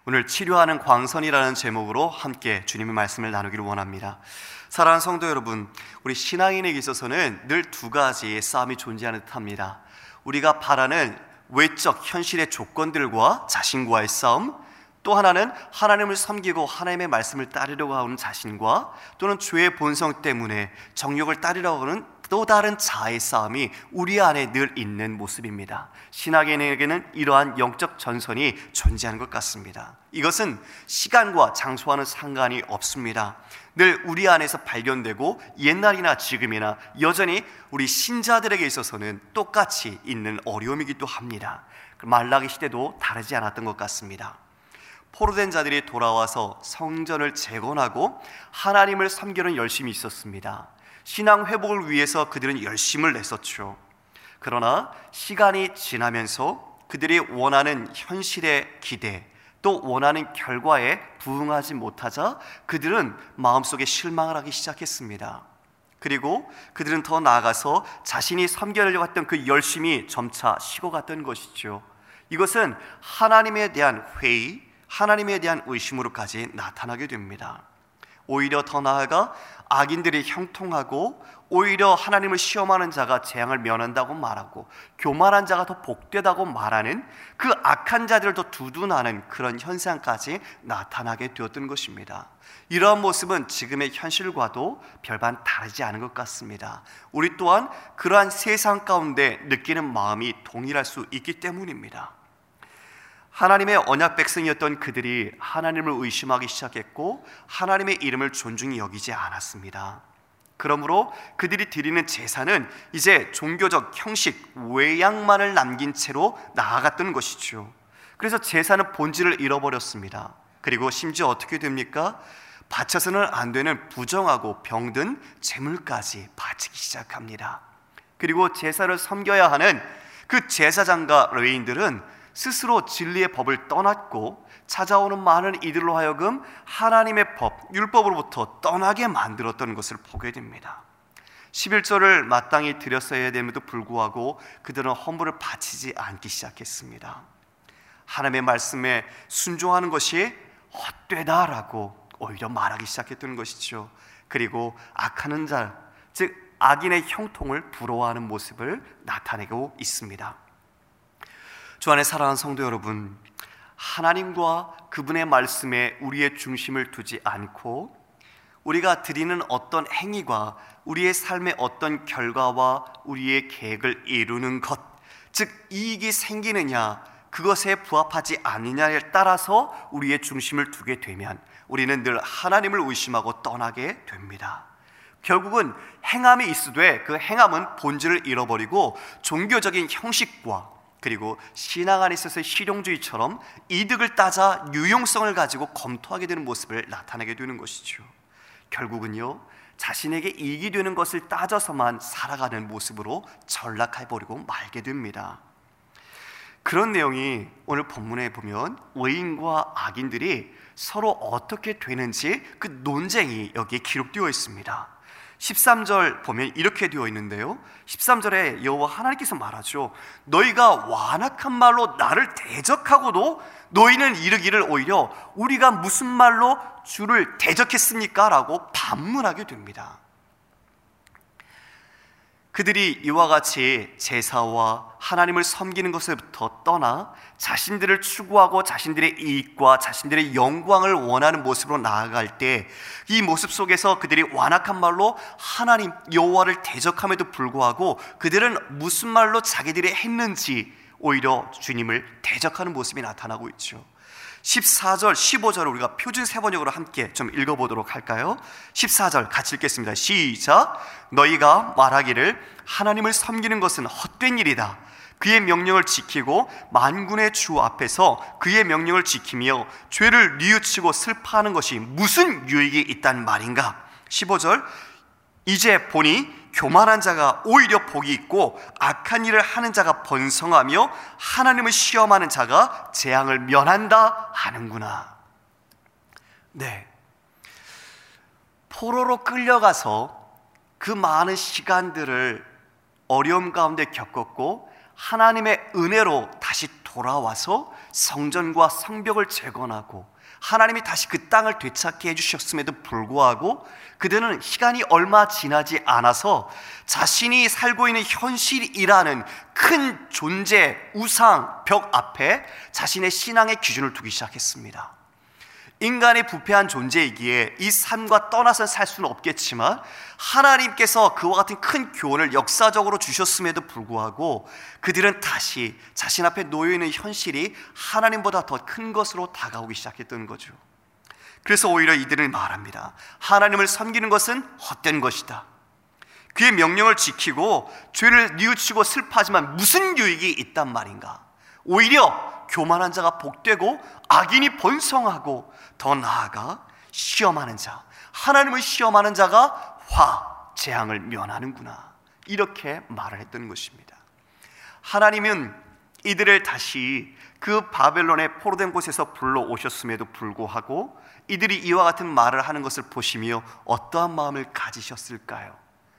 오늘 치료하는 광선이라는 제목으로 함께 주님의 말씀을 나누기를 원합니다. 사랑하는 성도 여러분, 우리 신앙인에게 있어서는 늘 두 가지의 싸움이 존재하는 듯합니다. 우리가 바라는 외적 현실의 조건들과 자신과의 싸움, 또 하나는 하나님을 섬기고 하나님의 말씀을 따르려고 하는 자신과, 또는 죄의 본성 때문에 정욕을 따르려고 하는 또 다른 자아의 싸움이 우리 안에 늘 있는 모습입니다. 신앙인에게는 이러한 영적 전선이 존재하는 것 같습니다. 이것은 시간과 장소와는 상관이 없습니다. 늘 우리 안에서 발견되고 옛날이나 지금이나 여전히 우리 신자들에게 있어서는 똑같이 있는 어려움이기도 합니다. 말라기 시대도 다르지 않았던 것 같습니다. 포로된 자들이 돌아와서 성전을 재건하고 하나님을 섬기는 열심이 있었습니다. 신앙 회복을 위해서 그들은 열심을 냈었죠. 그러나 시간이 지나면서 그들이 원하는 현실의 기대, 또 원하는 결과에 부응하지 못하자 그들은 마음속에 실망을 하기 시작했습니다. 그리고 그들은 더 나아가서 자신이 섬기려고 했던 그 열심이 점차 식어갔던 것이죠. 이것은 하나님에 대한 회의, 하나님에 대한 의심으로까지 나타나게 됩니다. 오히려 더 나아가 악인들이 형통하고, 오히려 하나님을 시험하는 자가 재앙을 면한다고 말하고, 교만한 자가 더 복되다고 말하는 그 악한 자들도 두둔하는 그런 현상까지 나타나게 되었던 것입니다. 이러한 모습은 지금의 현실과도 별반 다르지 않은 것 같습니다. 우리 또한 그러한 세상 가운데 느끼는 마음이 동일할 수 있기 때문입니다. 하나님의 언약 백성이었던 그들이 하나님을 의심하기 시작했고, 하나님의 이름을 존중히 여기지 않았습니다. 그러므로 그들이 드리는 제사는 이제 종교적 형식, 외양만을 남긴 채로 나아갔던 것이죠. 그래서 제사는 본질을 잃어버렸습니다. 그리고 심지어 어떻게 됩니까? 바쳐서는 안 되는 부정하고 병든 제물까지 바치기 시작합니다. 그리고 제사를 섬겨야 하는 그 제사장과 레위인들은 스스로 진리의 법을 떠났고, 찾아오는 많은 이들로 하여금 하나님의 법, 율법으로부터 떠나게 만들었던 것을 보게 됩니다. 11조를 마땅히 드렸어야 됨에도 불구하고 그들은 헌물을 바치지 않기 시작했습니다. 하나님의 말씀에 순종하는 것이 헛되다라고 오히려 말하기 시작했던 것이죠. 그리고 악하는 자, 즉 악인의 형통을 부러워하는 모습을 나타내고 있습니다. 주 안에 사랑하는 성도 여러분, 하나님과 그분의 말씀에 우리의 중심을 두지 않고 우리가 드리는 어떤 행위가 우리의 삶의 어떤 결과와 우리의 계획을 이루는 것, 즉 이익이 생기느냐, 그것에 부합하지 않느냐에 따라서 우리의 중심을 두게 되면 우리는 늘 하나님을 의심하고 떠나게 됩니다. 결국은 행함이 있으되 그 행함은 본질을 잃어버리고 종교적인 형식과, 그리고 신앙 안에 있어서의 실용주의처럼 이득을 따자 유용성을 가지고 검토하게 되는 모습을 나타내게 되는 것이죠. 결국은요, 자신에게 이익이 되는 것을 따져서만 살아가는 모습으로 전락해버리고 말게 됩니다. 그런 내용이 오늘 본문에 보면 의인과 악인들이 서로 어떻게 되는지 그 논쟁이 여기에 기록되어 있습니다. 13절 보면 이렇게 되어 있는데요, 13절에 여호와 하나님께서 말하죠. 너희가 완악한 말로 나를 대적하고도 너희는 이르기를 오히려 우리가 무슨 말로 주를 대적했습니까? 라고 반문하게 됩니다. 그들이 이와 같이 제사와 하나님을 섬기는 것부터 떠나 자신들을 추구하고 자신들의 이익과 자신들의 영광을 원하는 모습으로 나아갈 때, 이 모습 속에서 그들이 완악한 말로 하나님 여호와를 대적함에도 불구하고 그들은 무슨 말로 자기들이 했는지 오히려 주님을 대적하는 모습이 나타나고 있죠. 14절, 15절을 우리가 표준 세번역으로 함께 좀 읽어보도록 할까요? 14절 같이 읽겠습니다. 시작. 너희가 말하기를 하나님을 섬기는 것은 헛된 일이다. 그의 명령을 지키고 만군의 주 앞에서 그의 명령을 지키며 죄를 뉘우치고 슬퍼하는 것이 무슨 유익이 있단 말인가? 15절. 이제 보니 교만한 자가 오히려 복이 있고 악한 일을 하는 자가 번성하며 하나님을 시험하는 자가 재앙을 면한다 하는구나. 네, 포로로 끌려가서 그 많은 시간들을 어려움 가운데 겪었고 하나님의 은혜로 다시 돌아와서 성전과 성벽을 재건하고 하나님이 다시 그 땅을 되찾게 해주셨음에도 불구하고 그들은 시간이 얼마 지나지 않아서 자신이 살고 있는 현실이라는 큰 존재, 우상, 벽 앞에 자신의 신앙의 기준을 두기 시작했습니다. 인간이 부패한 존재이기에 이 삶과 떠나서 살 수는 없겠지만 하나님께서 그와 같은 큰 교훈을 역사적으로 주셨음에도 불구하고 그들은 다시 자신 앞에 놓여있는 현실이 하나님보다 더 큰 것으로 다가오기 시작했던 거죠. 그래서 오히려 이들은 말합니다. 하나님을 섬기는 것은 헛된 것이다. 그의 명령을 지키고 죄를 뉘우치고 슬퍼하지만 무슨 유익이 있단 말인가. 오히려 교만한 자가 복되고 악인이 번성하고 더 나아가 시험하는 자, 하나님을 시험하는 자가 재앙을 면하는구나, 이렇게 말을 했던 것입니다. 하나님은 이들을 다시 그 바벨론의 포로된 곳에서 불러오셨음에도 불구하고 이들이 이와 같은 말을 하는 것을 보시며 어떠한 마음을 가지셨을까요?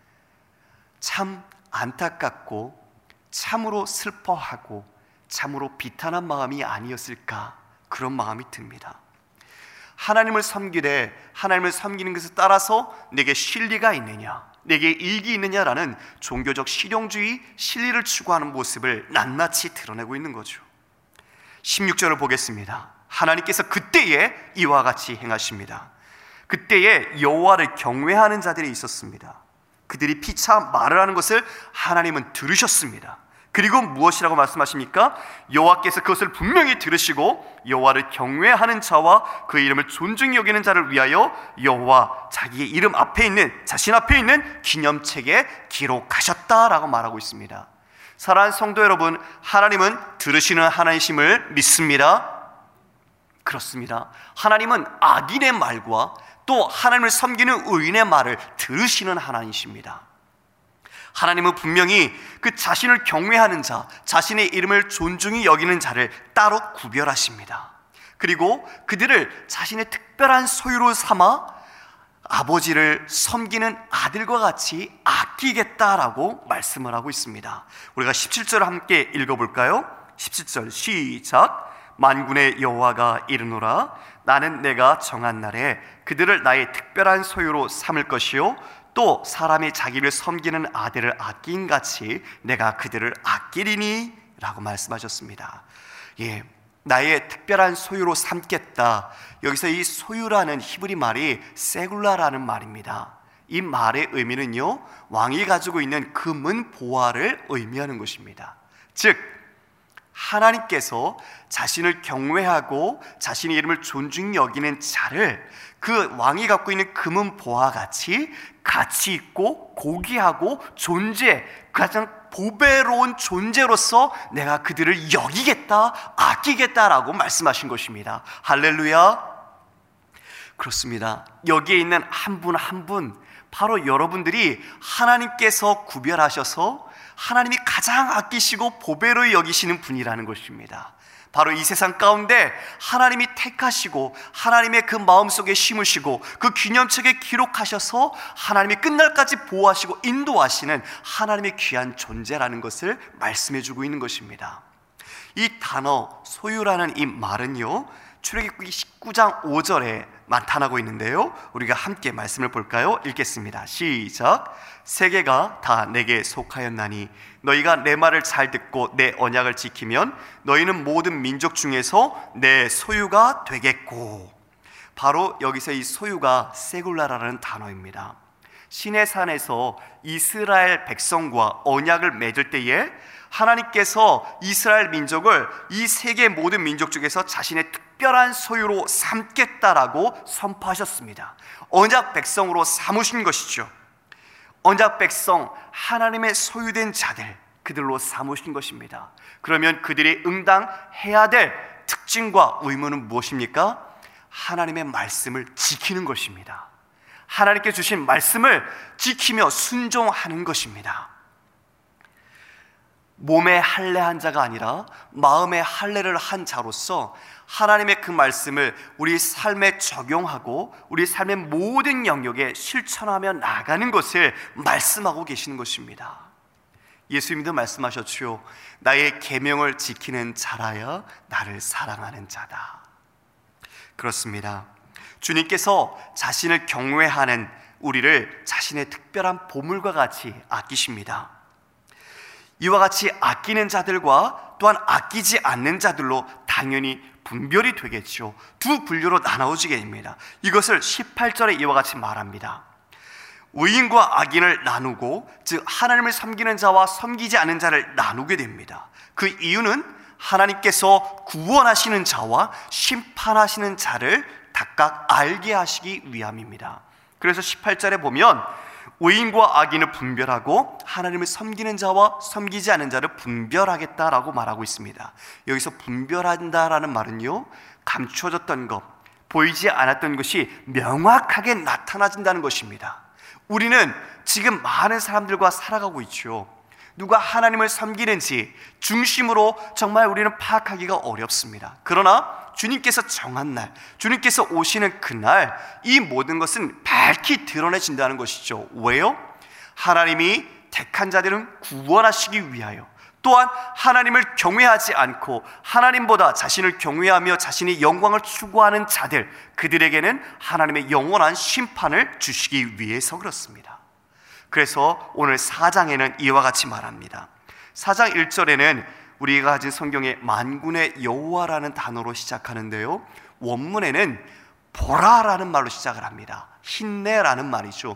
참 안타깝고 참으로 슬퍼하고 참으로 비탄한 마음이 아니었을까, 그런 마음이 듭니다. 하나님을 섬기되 하나님을 섬기는 것에 따라서 내게 실리가 있느냐, 내게 이익이 있느냐라는 종교적 실용주의, 실리를 추구하는 모습을 낱낱이 드러내고 있는 거죠. 16절을 보겠습니다. 하나님께서 그때에 이와 같이 행하십니다. 그때에 여호와를 경외하는 자들이 있었습니다. 그들이 피차 말을 하는 것을 하나님은 들으셨습니다. 그리고 무엇이라고 말씀하십니까? 여호와께서 그것을 분명히 들으시고 여호와를 경외하는 자와 그 이름을 존중히 여기는 자를 위하여 여호와 자기의 이름 앞에 있는, 자신 앞에 있는 기념책에 기록하셨다라고 말하고 있습니다. 사랑하는 성도 여러분, 하나님은 들으시는 하나님이심을 믿습니다. 그렇습니다. 하나님은 악인의 말과 또 하나님을 섬기는 의인의 말을 들으시는 하나님이십니다. 하나님은 분명히 그 자신을 경외하는 자, 자신의 이름을 존중히 여기는 자를 따로 구별하십니다. 그리고 그들을 자신의 특별한 소유로 삼아 아버지를 섬기는 아들과 같이 아끼겠다라고 말씀을 하고 있습니다. 우리가 17절을 함께 읽어볼까요? 17절 시작. 만군의 여호와가 이르노라, 나는 내가 정한 날에 그들을 나의 특별한 소유로 삼을 것이요 또 사람이 자기를 섬기는 아들을 아낀 같이 내가 그들을 아끼리니 라고 말씀하셨습니다. 나의 특별한 소유로 삼겠다. 여기서 이 소유라는 히브리 말이 세굴라라는 말입니다. 이 말의 의미는요, 왕이 가지고 있는 금은 보화를 의미하는 것입니다. 즉 하나님께서 자신을 경외하고 자신의 이름을 존중히 여기는 자를 그 왕이 갖고 있는 금은 보화 같이 가치 있고 고귀하고 존재, 가장 보배로운 존재로서 내가 그들을 여기겠다, 아끼겠다라고 말씀하신 것입니다. 할렐루야. 그렇습니다. 여기에 있는 한 분 한 분, 바로 여러분들이 하나님께서 구별하셔서 하나님이 가장 아끼시고 보배로 여기시는 분이라는 것입니다. 바로 이 세상 가운데 하나님이 택하시고 하나님의 그 마음속에 심으시고 그 기념책에 기록하셔서 하나님이 끝날까지 보호하시고 인도하시는 하나님의 귀한 존재라는 것을 말씀해주고 있는 것입니다. 이 단어 소유라는 이 말은요, 출애굽기 19장 5절에 나타나고 있는데요, 우리가 함께 말씀을 볼까요? 읽겠습니다. 시작. 세계가 다 내게 속하였나니 너희가 내 말을 잘 듣고 내 언약을 지키면 너희는 모든 민족 중에서 내 소유가 되겠고. 바로 여기서 이 소유가 세굴라라는 단어입니다. 시내산에서 이스라엘 백성과 언약을 맺을 때에 하나님께서 이스라엘 민족을 이 세계 모든 민족 중에서 자신의 특별한 소유로 삼겠다라고 선포하셨습니다. 언약 백성으로 삼으신 것이죠. 언약 백성, 하나님의 소유된 자들, 그들로 삼으신 것입니다. 그러면 그들이 응당해야 될 특징과 의무는 무엇입니까? 하나님의 말씀을 지키는 것입니다. 하나님께 주신 말씀을 지키며 순종하는 것입니다. 몸에 할례한 자가 아니라 마음에 할례를 한 자로서 하나님의 그 말씀을 우리 삶에 적용하고 우리 삶의 모든 영역에 실천하며 나가는 것을 말씀하고 계시는 것입니다. 예수님도 말씀하셨죠. 나의 계명을 지키는 자라야 나를 사랑하는 자다. 그렇습니다. 주님께서 자신을 경외하는 우리를 자신의 특별한 보물과 같이 아끼십니다. 이와 같이 아끼는 자들과 또한 아끼지 않는 자들로 당연히 분별이 되겠죠. 두 분류로 나눠지게 됩니다. 이것을 18절에 이와 같이 말합니다. 의인과 악인을 나누고, 즉 하나님을 섬기는 자와 섬기지 않는 자를 나누게 됩니다. 그 이유는 하나님께서 구원하시는 자와 심판하시는 자를 각각 알게 하시기 위함입니다. 그래서 18절에 보면 의인과 악인을 분별하고 하나님을 섬기는 자와 섬기지 않는 자를 분별하겠다라고 말하고 있습니다. 여기서 분별한다라는 말은요, 감추어졌던 것, 보이지 않았던 것이 명확하게 나타나진다는 것입니다. 우리는 지금 많은 사람들과 살아가고 있죠. 누가 하나님을 섬기는지 중심으로 정말 우리는 파악하기가 어렵습니다. 그러나 주님께서 정한 날, 주님께서 오시는 그날 이 모든 것은 밝히 드러내진다는 것이죠. 왜요? 하나님이 택한 자들은 구원하시기 위하여, 또한 하나님을 경외하지 않고 하나님보다 자신을 경외하며 자신의 영광을 추구하는 자들, 그들에게는 하나님의 영원한 심판을 주시기 위해서 그렇습니다. 그래서 오늘 4장에는 이와 같이 말합니다. 4장 1절에는 우리가 가진 성경에 만군의 여호와라는 단어로 시작하는데요, 원문에는 보라라는 말로 시작을 합니다. 힘내라는 말이죠.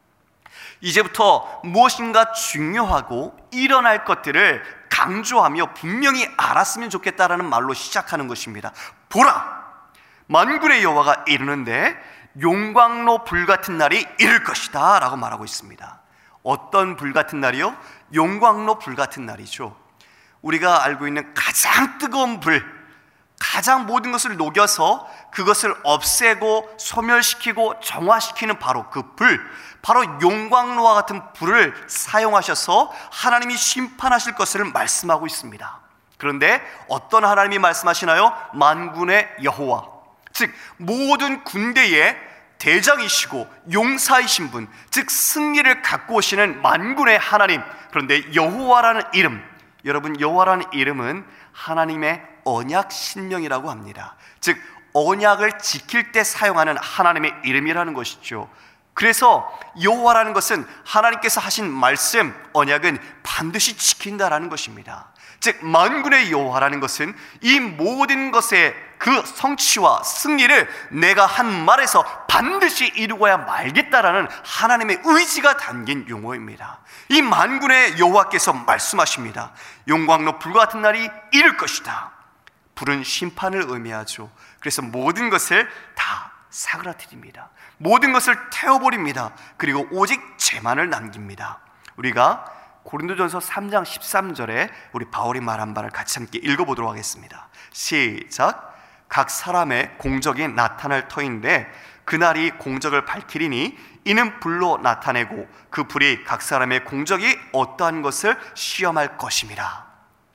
이제부터 무엇인가 중요하고 일어날 것들을 강조하며 분명히 알았으면 좋겠다라는 말로 시작하는 것입니다. 보라! 만군의 여호와가 이르는데 용광로 불같은 날이 이를 것이다 라고 말하고 있습니다. 어떤 불같은 날이요? 용광로 불같은 날이죠. 우리가 알고 있는 가장 뜨거운 불, 가장 모든 것을 녹여서 그것을 없애고 소멸시키고 정화시키는 바로 그 불, 바로 용광로와 같은 불을 사용하셔서 하나님이 심판하실 것을 말씀하고 있습니다. 그런데 어떤 하나님이 말씀하시나요? 만군의 여호와, 즉 모든 군대의 대장이시고 용사이신 분, 즉 승리를 갖고 오시는 만군의 하나님. 그런데 여호와라는 이름, 여러분, 여호와라는 이름은 하나님의 언약 신명이라고 합니다. 즉 언약을 지킬 때 사용하는 하나님의 이름이라는 것이죠. 그래서 여호와라는 것은 하나님께서 하신 말씀, 언약은 반드시 지킨다라는 것입니다. 즉 만군의 여호와라는 것은 이 모든 것의 그 성취와 승리를 내가 한 말에서 반드시 이루어야 말겠다라는 하나님의 의지가 담긴 용어입니다. 이 만군의 여호와께서 말씀하십니다. 용광로 불같은 날이 이를 것이다. 불은 심판을 의미하죠. 그래서 모든 것을 다 사그라뜨립니다. 모든 것을 태워버립니다. 그리고 오직 죄만을 남깁니다. 우리가 고린도전서 3장 13절에 우리 바울이 말한 바를 같이 함께 읽어보도록 하겠습니다. 시작. 각 사람의 공적이 나타날 터인데 그날이 공적을 밝히리니 이는 불로 나타내고 그 불이 각 사람의 공적이 어떠한 것을 시험할 것임이라.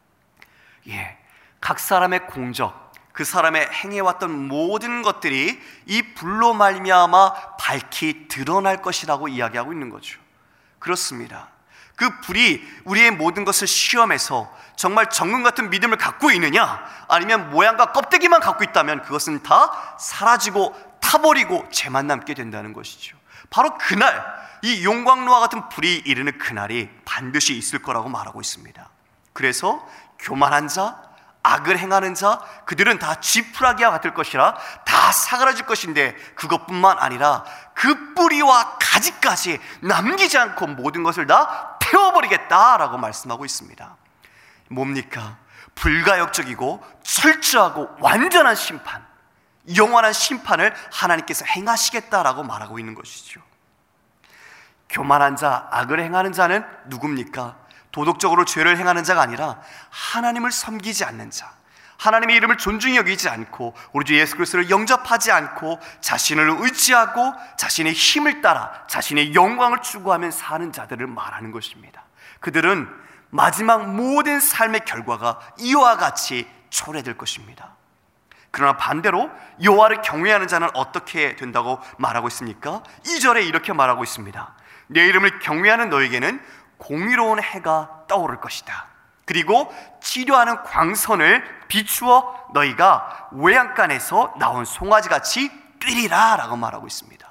각 사람의 공적, 그 사람의 행해왔던 모든 것들이 이 불로 말미암아 밝히 드러날 것이라고 이야기하고 있는 거죠. 그렇습니다. 그 불이 우리의 모든 것을 시험해서 정말 정금 같은 믿음을 갖고 있느냐, 아니면 모양과 껍데기만 갖고 있다면 그것은 다 사라지고 타버리고 죄만 남게 된다는 것이죠. 바로 그날, 이 용광로와 같은 불이 이르는 그날이 반드시 있을 거라고 말하고 있습니다. 그래서 교만한 자, 악을 행하는 자, 그들은 다 지푸라기와 같을 것이라 다 사그라질 것인데, 그것뿐만 아니라 그 뿌리와 가지까지 남기지 않고 모든 것을 다 태워버리겠다라고 말씀하고 있습니다. 뭡니까? 불가역적이고 철저하고 완전한 심판, 영원한 심판을 하나님께서 행하시겠다라고 말하고 있는 것이죠. 교만한 자, 악을 행하는 자는 누굽니까? 도덕적으로 죄를 행하는 자가 아니라 하나님을 섬기지 않는 자, 하나님의 이름을 존중히 여기지 않고 우리 주 예수 그리스도를 영접하지 않고 자신을 의지하고 자신의 힘을 따라 자신의 영광을 추구하며 사는 자들을 말하는 것입니다. 그들은 마지막 모든 삶의 결과가 이와 같이 초래될 것입니다. 그러나 반대로 여호와를 경외하는 자는 어떻게 된다고 말하고 있습니까? 2절에 이렇게 말하고 있습니다. 내 이름을 경외하는 너에게는 공의로운 해가 떠오를 것이다. 그리고 치료하는 광선을 비추어 너희가 외양간에서 나온 송아지같이 뛰리라 라고 말하고 있습니다.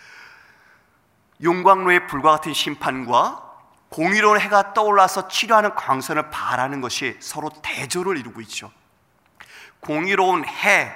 용광로의 불과 같은 심판과 공의로운 해가 떠올라서 치료하는 광선을 바라는 것이 서로 대조를 이루고 있죠. 공의로운 해,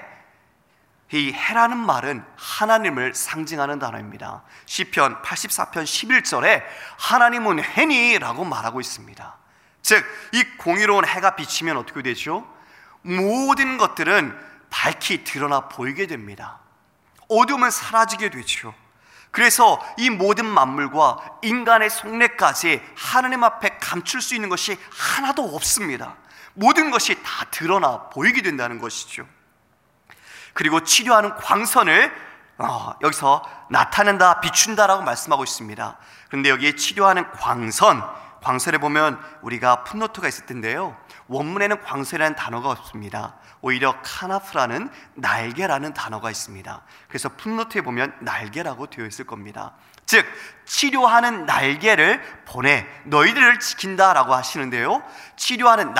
이 해라는 말은 하나님을 상징하는 단어입니다. 시편 84편 11절에 하나님은 해니 라고 말하고 있습니다. 즉, 이 공의로운 해가 비치면 어떻게 되죠? 모든 것들은 밝히 드러나 보이게 됩니다. 어둠은 사라지게 되죠. 그래서 이 모든 만물과 인간의 속내까지 하나님 앞에 감출 수 있는 것이 하나도 없습니다. 모든 것이 다 드러나 보이게 된다는 것이죠. 그리고 치료하는 광선을 여기서 나타낸다, 비춘다라고 말씀하고 있습니다. 그런데 여기에 치료하는 광선에 보면 우리가 풋노트가 있을 텐데요, 원문에는 광선이라는 단어가 없습니다. 오히려 카나프라는 날개라는 단어가 있습니다. 그래서 풋노트에 보면 날개라고 되어 있을 겁니다. 즉, 치료하는 날개를 보내 너희들을 지킨다라고 하시는데요, 치료하는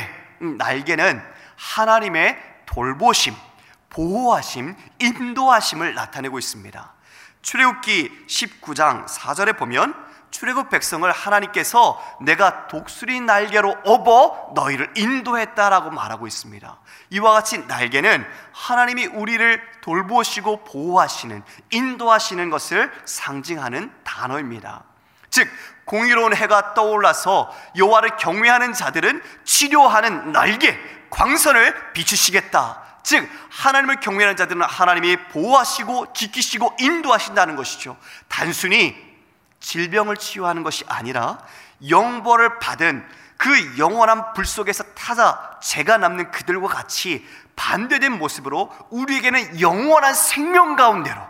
날개는 하나님의 돌보심, 보호하심, 인도하심을 나타내고 있습니다. 출애굽기 19장 4절에 보면 출애굽 백성을 하나님께서 내가 독수리 날개로 업어 너희를 인도했다라고 말하고 있습니다. 이와 같이 날개는 하나님이 우리를 돌보시고 보호하시는, 인도하시는 것을 상징하는 단어입니다. 즉, 공의로운 해가 떠올라서 여호와를 경외하는 자들은 치료하는 날개, 광선을 비추시겠다. 즉, 하나님을 경외하는 자들은 하나님이 보호하시고 지키시고 인도하신다는 것이죠. 단순히 질병을 치유하는 것이 아니라 영벌을 받은 그 영원한 불 속에서 타자 죄가 남는 그들과 같이 반대된 모습으로 우리에게는 영원한 생명 가운데로,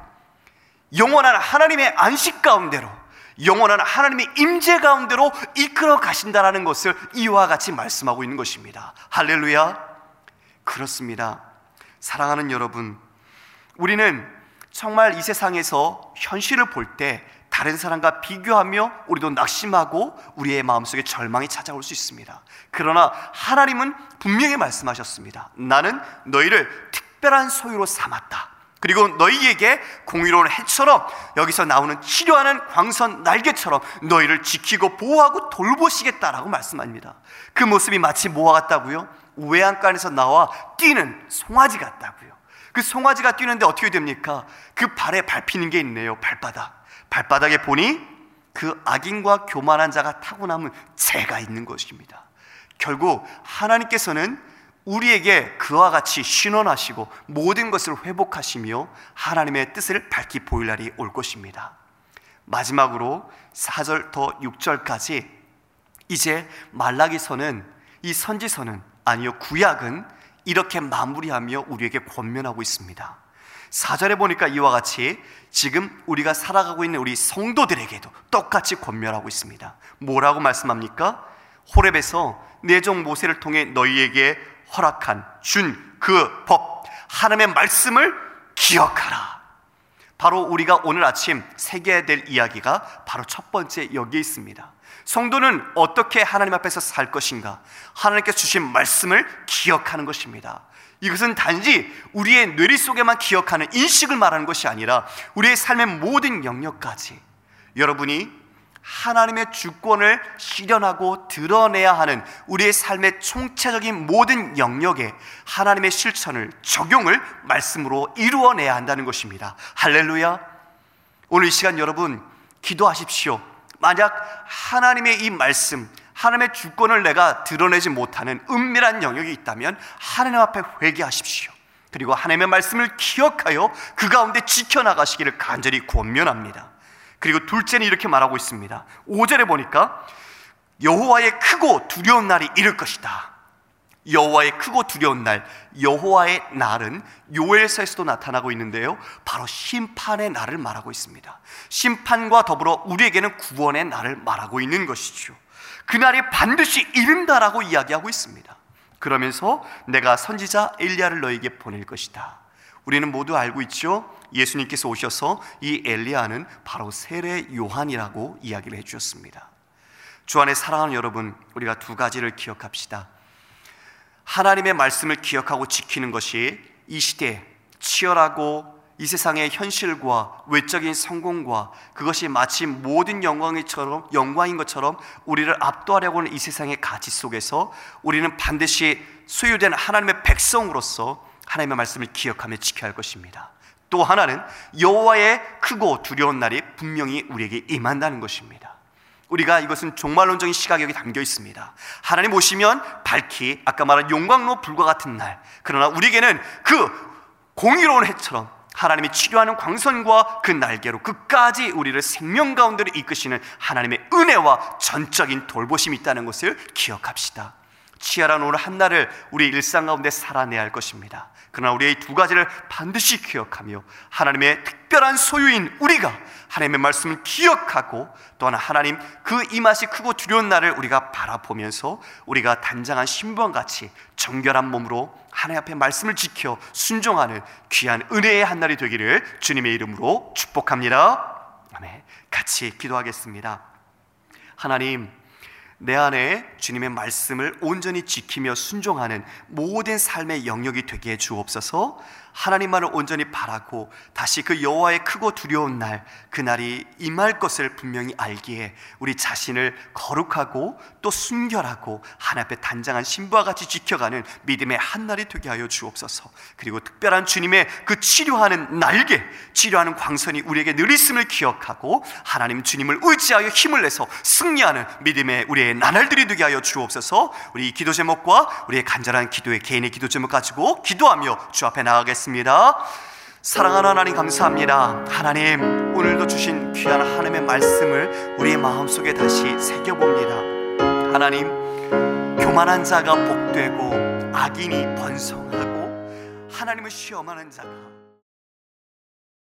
영원한 하나님의 안식 가운데로, 영원한 하나님의 임재 가운데로 이끌어 가신다라는 것을 이와 같이 말씀하고 있는 것입니다. 할렐루야. 그렇습니다. 사랑하는 여러분, 우리는 정말 이 세상에서 현실을 볼 때 다른 사람과 비교하며 우리도 낙심하고 우리의 마음속에 절망이 찾아올 수 있습니다. 그러나 하나님은 분명히 말씀하셨습니다. 나는 너희를 특별한 소유로 삼았다. 그리고 너희에게 공의로운 해처럼, 여기서 나오는 치료하는 광선 날개처럼 너희를 지키고 보호하고 돌보시겠다라고 말씀합니다. 그 모습이 마치 뭐와 같다고요? 외양간에서 나와 뛰는 송아지 같다고요. 그 송아지가 뛰는데 어떻게 됩니까? 그 발에 밟히는 게 있네요. 발바닥에 보니 그 악인과 교만한 자가 타고 남은 죄가 있는 것입니다. 결국 하나님께서는 우리에게 그와 같이 신원하시고 모든 것을 회복하시며 하나님의 뜻을 밝히 보일 날이 올 것입니다. 마지막으로 4절부터 6절까지 이제 말라기서는, 이 선지서는, 아니요 구약은 이렇게 마무리하며 우리에게 권면하고 있습니다. 4절에 보니까 이와 같이 지금 우리가 살아가고 있는 우리 성도들에게도 똑같이 권면하고 있습니다. 뭐라고 말씀합니까? 호렙에서 내 종 모세를 통해 너희에게 허락한 준 그 법, 하나님의 말씀을 기억하라. 바로 우리가 오늘 아침 새겨야 될 이야기가 바로 첫 번째 여기에 있습니다. 성도는 어떻게 하나님 앞에서 살 것인가? 하나님께서 주신 말씀을 기억하는 것입니다. 이것은 단지 우리의 뇌리 속에만 기억하는 인식을 말하는 것이 아니라 우리의 삶의 모든 영역까지, 여러분이 하나님의 주권을 실현하고 드러내야 하는 우리의 삶의 총체적인 모든 영역에 하나님의 실천을, 적용을 말씀으로 이루어내야 한다는 것입니다. 할렐루야. 오늘 이 시간 여러분 기도하십시오. 만약 하나님의 이 말씀, 하나님의 주권을 내가 드러내지 못하는 은밀한 영역이 있다면 하나님 앞에 회개하십시오. 그리고 하나님의 말씀을 기억하여 그 가운데 지켜나가시기를 간절히 권면합니다. 그리고 둘째는 이렇게 말하고 있습니다. 5절에 보니까 여호와의 크고 두려운 날이 이를 것이다. 여호와의 크고 두려운 날, 여호와의 날은 요엘서에서도 나타나고 있는데요, 바로 심판의 날을 말하고 있습니다. 심판과 더불어 우리에게는 구원의 날을 말하고 있는 것이죠. 그날이 반드시 이른다라고 이야기하고 있습니다. 그러면서 내가 선지자 엘리야를 너에게 보낼 것이다. 우리는 모두 알고 있죠? 예수님께서 오셔서 이 엘리야는 바로 세례 요한이라고 이야기를 해주셨습니다. 주 안에 사랑하는 여러분, 우리가 두 가지를 기억합시다. 하나님의 말씀을 기억하고 지키는 것이 이 시대에 치열하고 이 세상의 현실과 외적인 성공과 그것이 마치 모든 영광인 것처럼 우리를 압도하려고 하는 이 세상의 가치 속에서 우리는 반드시 소유된 하나님의 백성으로서 하나님의 말씀을 기억하며 지켜야 할 것입니다. 또 하나는 여호와의 크고 두려운 날이 분명히 우리에게 임한다는 것입니다. 우리가 이것은 종말론적인 시각이 여기 담겨 있습니다. 하나님 오시면 밝히 아까 말한 용광로 불과 같은 날, 그러나 우리에게는 그 공의로운 해처럼 하나님이 치료하는 광선과 그 날개로 끝까지 우리를 생명 가운데로 이끄시는 하나님의 은혜와 전적인 돌보심이 있다는 것을 기억합시다. 치열한 오늘 한날을 우리 일상 가운데 살아내야 할 것입니다. 그러나 우리의 이 두 가지를 반드시 기억하며 하나님의 특별한 소유인 우리가 하나님의 말씀을 기억하고 또한 하나님 그 임하시 크고 두려운 날을 우리가 바라보면서 우리가 단장한 신부와 같이 정결한 몸으로 하나님 앞에 말씀을 지켜 순종하는 귀한 은혜의 한날이 되기를 주님의 이름으로 축복합니다. 아멘. 같이 기도하겠습니다. 하나님, 내 안에 주님의 말씀을 온전히 지키며 순종하는 모든 삶의 영역이 되게 해 주옵소서. 하나님만을 온전히 바라고 다시 그 여호와의 크고 두려운 날, 그 날이 임할 것을 분명히 알기에 우리 자신을 거룩하고 또 순결하고 하나님 앞에 단장한 신부와 같이 지켜가는 믿음의 한날이 되게 하여 주옵소서. 그리고 특별한 주님의 그 치료하는 날개, 치료하는 광선이 우리에게 늘 있음을 기억하고 하나님 주님을 의지하여 힘을 내서 승리하는 믿음의 우리의 나날들이 되게 하여 주옵소서. 우리 기도 제목과 우리의 간절한 기도의 개인의 기도 제목 가지고 기도하며 주 앞에 나가겠습니다. 사랑하는 하나님, 감사합니다. 하나님, 오늘도 주신 귀한 하나님의 말씀을 우리의 마음속에 다시 새겨봅니다. 하나님, 교만한 자가 복되고 악인이 번성하고 하나님을 시험하는 자가